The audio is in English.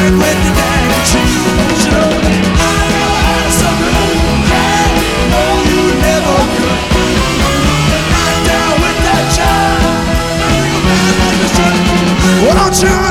with the daddy cheese. You know, I know how so good, yeah, no you never could. I'm down with that child, well, don't you